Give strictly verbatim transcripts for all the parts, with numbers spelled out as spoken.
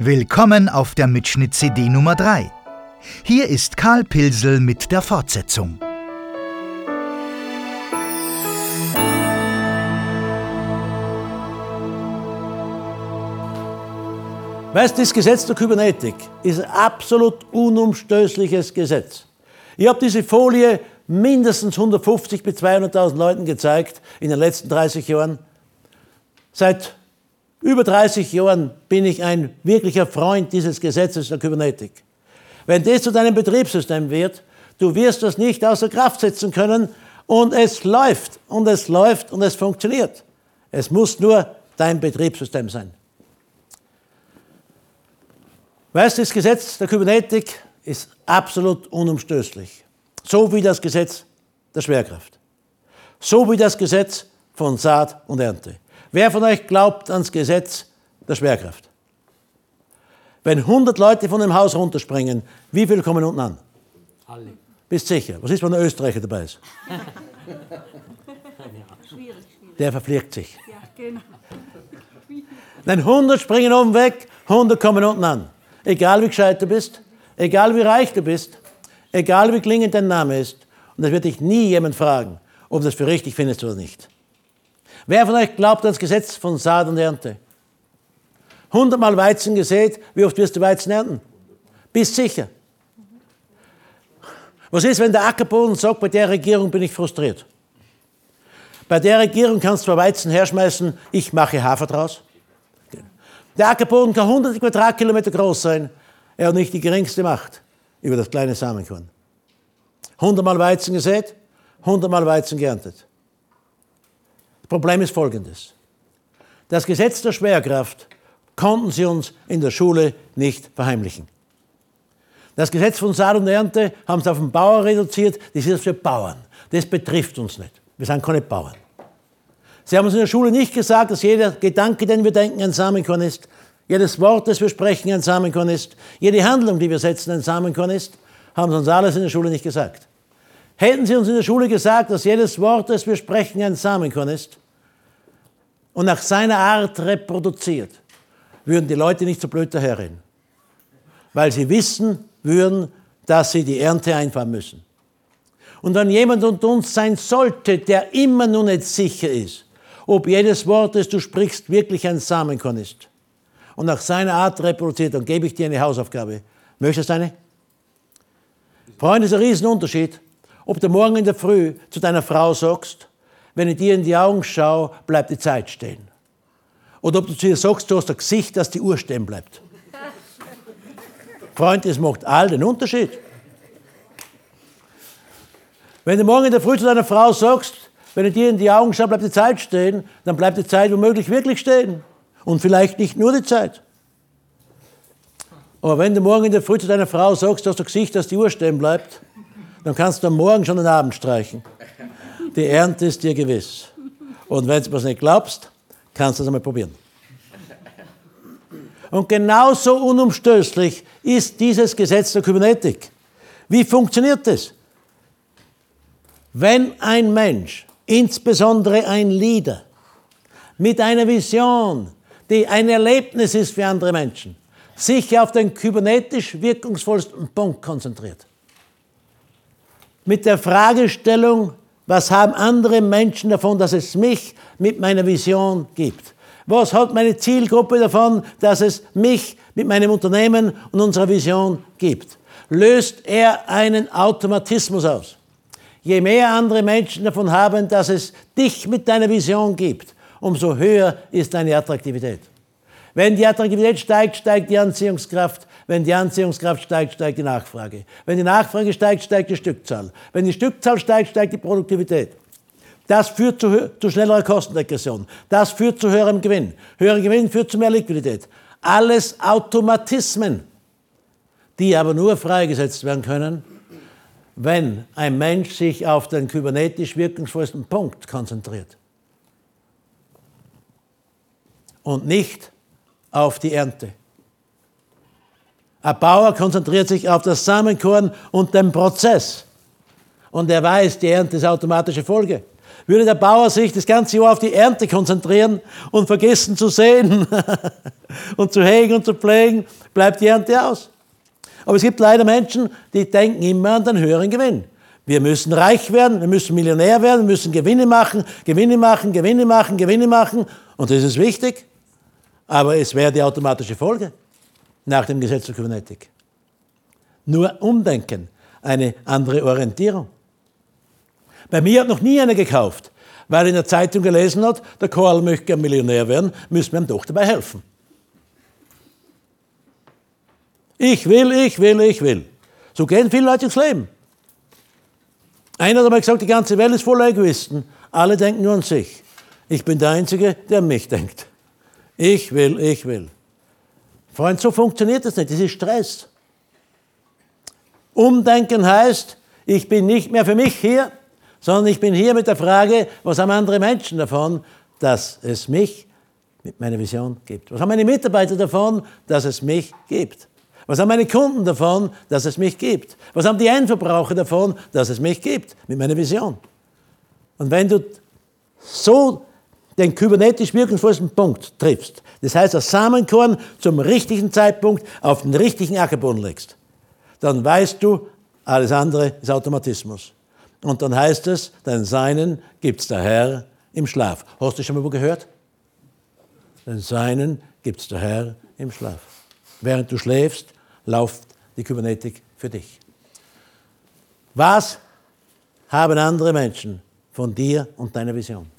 Willkommen auf der Mitschnitt-C D Nummer drei. Hier ist Karl Pilsel mit der Fortsetzung. Weißt du, das Gesetz der Kybernetik ist ein absolut unumstößliches Gesetz. Ich habe diese Folie mindestens hundertfünfzig bis zweihunderttausend Leuten gezeigt in den letzten dreißig Jahren. Seit über dreißig Jahren bin ich ein wirklicher Freund dieses Gesetzes der Kybernetik. Wenn das zu deinem Betriebssystem wird, du wirst das nicht außer Kraft setzen können und es läuft und es läuft und es funktioniert. Es muss nur dein Betriebssystem sein. Weißt du, das Gesetz der Kybernetik ist absolut unumstößlich. So wie das Gesetz der Schwerkraft. So wie das Gesetz von Saat und Ernte. Wer von euch glaubt ans Gesetz der Schwerkraft? Wenn hundert Leute von dem Haus runterspringen, wie viele kommen unten an? Alle. Bist sicher? Was ist, wenn ein Österreicher dabei ist? Schwierig, schwierig. Der verfliegt sich. Ja, genau. Wenn hundert springen oben weg, hundert kommen unten an. Egal wie gescheit du bist, egal wie reich du bist, egal wie klingend dein Name ist. Und das wird dich nie jemand fragen, ob du das für richtig findest oder nicht. Wer von euch glaubt ans Gesetz von Saat und Ernte? Hundertmal Weizen gesät, wie oft wirst du Weizen ernten? Bist sicher? Was ist, wenn der Ackerboden sagt, bei der Regierung bin ich frustriert? Bei der Regierung kannst du zwar Weizen herschmeißen, ich mache Hafer draus. Der Ackerboden kann hunderte Quadratkilometer groß sein, er hat nicht die geringste Macht über das kleine Samenkorn. Hundertmal Weizen gesät, hundertmal Weizen geerntet. Das Problem ist folgendes. Das Gesetz der Schwerkraft konnten sie uns in der Schule nicht verheimlichen. Das Gesetz von Saat und Ernte haben sie auf den Bauer reduziert, das ist für Bauern. Das betrifft uns nicht. Wir sind keine Bauern. Sie haben uns in der Schule nicht gesagt, dass jeder Gedanke, den wir denken, ein Samenkorn ist, jedes Wort, das wir sprechen, ein Samenkorn ist, jede Handlung, die wir setzen, ein Samenkorn ist, haben sie uns alles in der Schule nicht gesagt. Hätten sie uns in der Schule gesagt, dass jedes Wort, das wir sprechen, ein Samenkorn ist und nach seiner Art reproduziert, würden die Leute nicht so blöd daherreden. Weil sie wissen würden, dass sie die Ernte einfahren müssen. Und wenn jemand unter uns sein sollte, der immer noch nicht sicher ist, ob jedes Wort, das du sprichst, wirklich ein Samenkorn ist und nach seiner Art reproduziert, dann gebe ich dir eine Hausaufgabe. Möchtest du eine? Freunde, ist ein Riesenunterschied, ob du morgen in der Früh zu deiner Frau sagst, wenn ich dir in die Augen schaue, bleibt die Zeit stehen. Oder ob du zu ihr sagst, du hast ein Gesicht, dass die Uhr stehen bleibt. Freund, es macht all den Unterschied. Wenn du morgen in der Früh zu deiner Frau sagst, wenn ich dir in die Augen schaue, bleibt die Zeit stehen, dann bleibt die Zeit womöglich wirklich stehen. Und vielleicht nicht nur die Zeit. Aber wenn du morgen in der Früh zu deiner Frau sagst, du hast ein Gesicht, dass die Uhr stehen bleibt, dann kannst du am Morgen schon den Abend streichen. Die Ernte ist dir gewiss. Und wenn du es nicht glaubst, kannst du es einmal probieren. Und genauso unumstößlich ist dieses Gesetz der Kybernetik. Wie funktioniert es? Wenn ein Mensch, insbesondere ein Leader, mit einer Vision, die ein Erlebnis ist für andere Menschen, sich auf den kybernetisch wirkungsvollsten Punkt konzentriert, mit der Fragestellung, was haben andere Menschen davon, dass es mich mit meiner Vision gibt? Was hat meine Zielgruppe davon, dass es mich mit meinem Unternehmen und unserer Vision gibt? Löst er einen Automatismus aus? Je mehr andere Menschen davon haben, dass es dich mit deiner Vision gibt, umso höher ist deine Attraktivität. Wenn die Attraktivität steigt, steigt die Anziehungskraft. Wenn die Anziehungskraft steigt, steigt die Nachfrage. Wenn die Nachfrage steigt, steigt die Stückzahl. Wenn die Stückzahl steigt, steigt die Produktivität. Das führt zu, zu schnellerer Kostendegression. Das führt zu höherem Gewinn. Höherer Gewinn führt zu mehr Liquidität. Alles Automatismen, die aber nur freigesetzt werden können, wenn ein Mensch sich auf den kybernetisch wirkungsvollsten Punkt konzentriert. Und nicht auf die Ernte. Ein Bauer konzentriert sich auf das Samenkorn und den Prozess. Und er weiß, die Ernte ist automatische Folge. würde der Bauer sich das ganze Jahr auf die Ernte konzentrieren und vergessen zu säen und zu hegen und zu pflegen, bleibt die Ernte aus. Aber es gibt leider Menschen, die denken immer an den höheren Gewinn. Wir müssen reich werden, wir müssen Millionär werden, wir müssen Gewinne machen, Gewinne machen, Gewinne machen, Gewinne machen. Und das ist wichtig, aber es wäre die automatische Folge nach dem Gesetz der Kybernetik. Nur Umdenken, eine andere Orientierung. Bei mir hat noch nie einer gekauft, weil er in der Zeitung gelesen hat, der Karl möchte gerne Millionär werden, müssen wir ihm doch dabei helfen. Ich will, ich will, ich will. So gehen viele Leute ins Leben. Einer hat einmal gesagt, die ganze Welt ist voller Egoisten. Alle denken nur an sich. Ich bin der Einzige, der an mich denkt. Ich will, ich will. Freund, so funktioniert das nicht. Das ist Stress. Umdenken heißt, ich bin nicht mehr für mich hier, sondern ich bin hier mit der Frage, was haben andere Menschen davon, dass es mich mit meiner Vision gibt? Was haben meine Mitarbeiter davon, dass es mich gibt? Was haben meine Kunden davon, dass es mich gibt? Was haben die Endverbraucher davon, dass es mich gibt mit meiner Vision? Und wenn du so den kybernetisch wirkungsvollsten Punkt triffst, das heißt, das Samenkorn zum richtigen Zeitpunkt auf den richtigen Ackerboden legst, dann weißt du, alles andere ist Automatismus. Und dann heißt es, den Seinen gibt's der Herr im Schlaf. Hast du schon mal wo gehört? Den Seinen gibt's der Herr im Schlaf. Während du schläfst, läuft die Kybernetik für dich. Was haben andere Menschen von dir und deiner Vision?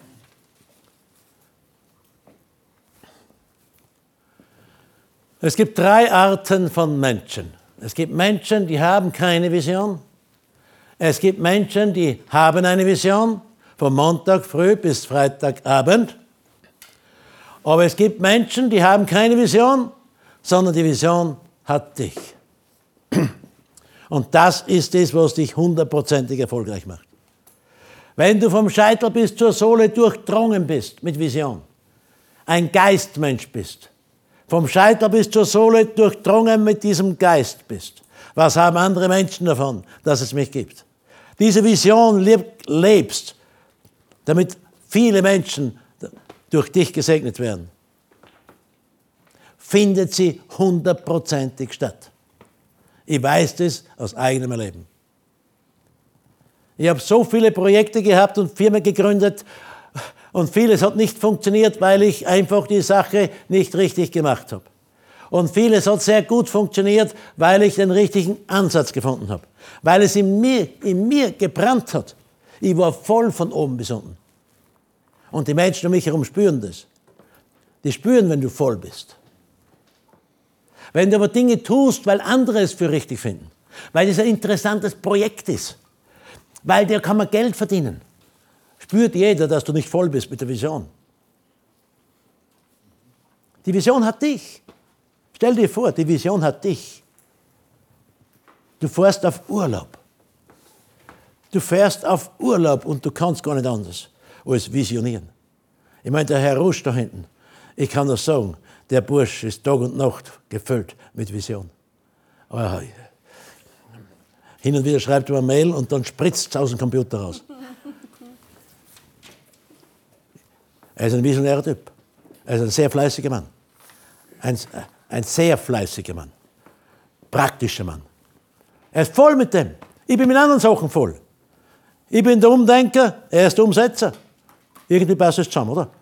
Es gibt drei Arten von Menschen. Es gibt Menschen, die haben keine Vision. Es gibt Menschen, die haben eine Vision, von Montag früh bis Freitagabend. Aber es gibt Menschen, die haben keine Vision, sondern die Vision hat dich. Und das ist es, was dich hundertprozentig erfolgreich macht. Wenn du vom Scheitel bis zur Sohle durchdrungen bist mit Vision, ein Geistmensch bist, vom Scheitel bis zur Sohle durchdrungen mit diesem Geist bist, was haben andere Menschen davon, dass es mich gibt? Diese Vision lebst, damit viele Menschen durch dich gesegnet werden. Findet sie hundertprozentig statt. Ich weiß das aus eigenem Erleben. Ich habe so viele Projekte gehabt und Firmen gegründet und vieles hat nicht funktioniert, weil ich einfach die Sache nicht richtig gemacht habe. Und vieles hat sehr gut funktioniert, weil ich den richtigen Ansatz gefunden habe. Weil es in mir, in mir gebrannt hat. Ich war voll von oben bis unten. Und die Menschen um mich herum spüren das. Die spüren, wenn du voll bist. Wenn du aber Dinge tust, weil andere es für richtig finden. Weil es ein interessantes Projekt ist. Weil da kann man Geld verdienen. Spürt jeder, dass du nicht voll bist mit der Vision. Die Vision hat dich. Stell dir vor, die Vision hat dich. Du fährst auf Urlaub. Du fährst auf Urlaub und du kannst gar nicht anders als visionieren. Ich meine, der Herr Rusch da hinten, ich kann das sagen, der Bursch ist Tag und Nacht gefüllt mit Vision. Aber hin und wieder schreibt er eine Mail und dann spritzt es aus dem Computer raus. Er ist ein visionärer Typ. Er ist ein sehr fleißiger Mann. Ein, ein sehr fleißiger Mann. Praktischer Mann. Er ist voll mit dem. Ich bin mit anderen Sachen voll. Ich bin der Umdenker, er ist der Umsetzer. Irgendwie passt es zusammen, oder?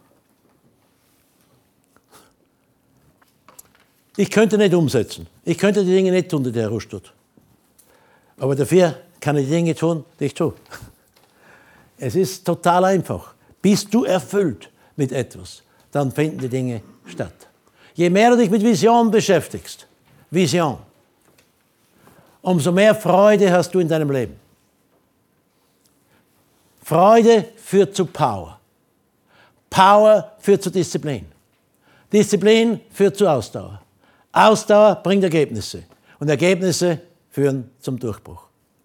Ich könnte nicht umsetzen. Ich könnte die Dinge nicht tun, die der Herr Rusch tut. Aber dafür kann ich die Dinge tun, die ich tue. Es ist total einfach. Bist du erfüllt mit etwas, dann finden die Dinge statt. Je mehr du dich mit Vision beschäftigst, Vision, umso mehr Freude hast du in deinem Leben. Freude führt zu Power. Power führt zu Disziplin. Disziplin führt zu Ausdauer. Ausdauer bringt Ergebnisse. Und Ergebnisse führen zum Durchbruch.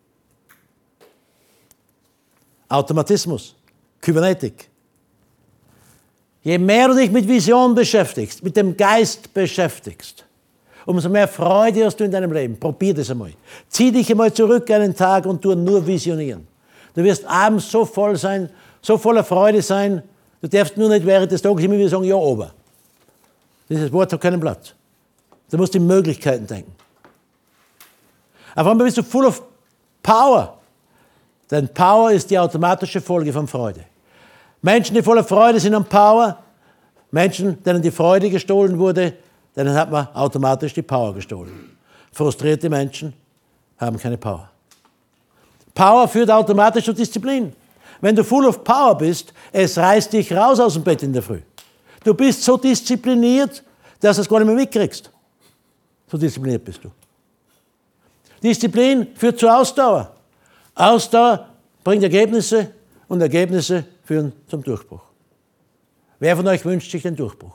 Automatismus, Kybernetik. Je mehr du dich mit Vision beschäftigst, mit dem Geist beschäftigst, umso mehr Freude hast du in deinem Leben. Probier das einmal. Zieh dich einmal zurück einen Tag und tu nur visionieren. Du wirst abends so voll sein so voller Freude sein, du darfst nur nicht während des Tages immer wieder sagen, ja, aber. Dieses Wort hat keinen Platz. Du musst in Möglichkeiten denken. Auf einmal bist du full of power. Denn Power ist die automatische Folge von Freude. Menschen, die voller Freude sind an Power, Menschen, denen die Freude gestohlen wurde, denen hat man automatisch die Power gestohlen. Frustrierte Menschen haben keine Power. Power führt automatisch zu Disziplin. Wenn du full of Power bist, es reißt dich raus aus dem Bett in der Früh. Du bist so diszipliniert, dass du es gar nicht mehr mitkriegst. So diszipliniert bist du. Disziplin führt zur Ausdauer. Ausdauer bringt Ergebnisse und Ergebnisse führen zum Durchbruch. Wer von euch wünscht sich den Durchbruch?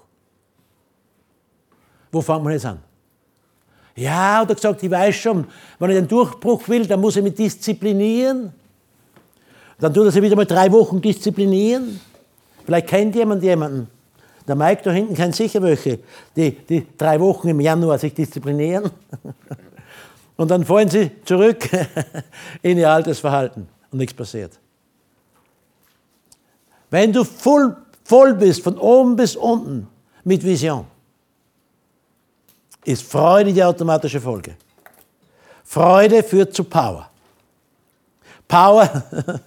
Wo fängt man jetzt an? Ja, hat er gesagt, ich weiß schon, wenn ich den Durchbruch will, dann muss ich mich disziplinieren. Dann tut er sich wieder mal drei Wochen disziplinieren. Vielleicht kennt jemand jemanden. Der Mike da hinten kennt sicher welche, die, die drei Wochen im Januar sich disziplinieren. Und dann fallen sie zurück in ihr altes Verhalten und nichts passiert. Wenn du voll, voll bist, von oben bis unten, mit Vision, ist Freude die automatische Folge. Freude führt zu Power. Power,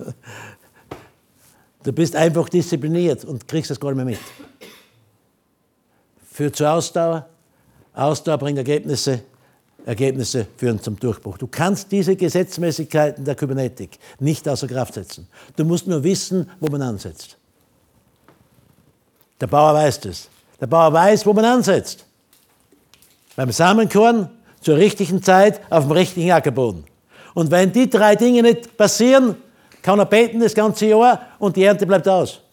du bist einfach diszipliniert und kriegst das gar nicht mehr mit. Führt zu Ausdauer, Ausdauer bringt Ergebnisse, Ergebnisse führen zum Durchbruch. Du kannst diese Gesetzmäßigkeiten der Kybernetik nicht außer Kraft setzen. Du musst nur wissen, wo man ansetzt. Der Bauer weiß das. Der Bauer weiß, wo man ansetzt. Beim Samenkorn, zur richtigen Zeit, auf dem richtigen Ackerboden. Und wenn die drei Dinge nicht passieren, kann er beten das ganze Jahr und die Ernte bleibt aus.